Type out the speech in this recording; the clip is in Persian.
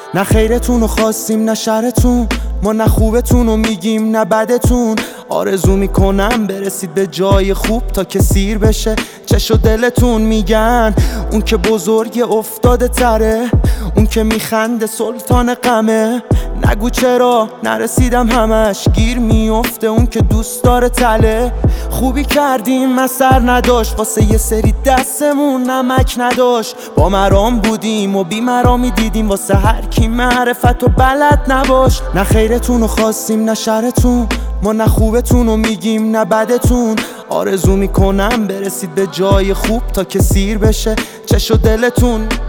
نه خیرتون رو خواستیم نه شرتون، ما نه خوبتون رو میگیم نه بدتون. آرزو میکنم برسید به جای خوب تا که سیر بشه چش و دلتون. میگن اون که بزرگ افتاده تره، اون که میخنده سلطان غمه. نگو چرا نرسیدم همش گیر میفته اون که دوست داره تله. خوبی کردیم اثر نداشت واسه یه سری دستمون نمک نداشت. با مرام بودیم و بی مرامی دیدیم واسه هر کی معرفت و بلد نباش. نه خیرتون رو خواستیم نه شرتون، ما نه خوبتون رو میگیم نه بدتون. آرزو میکنم برسید به جای خوب تا که سیر بشه چش و دلتون.